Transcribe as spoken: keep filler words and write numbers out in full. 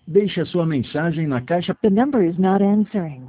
Deixe a sua mensagem na caixa. The number is not answering.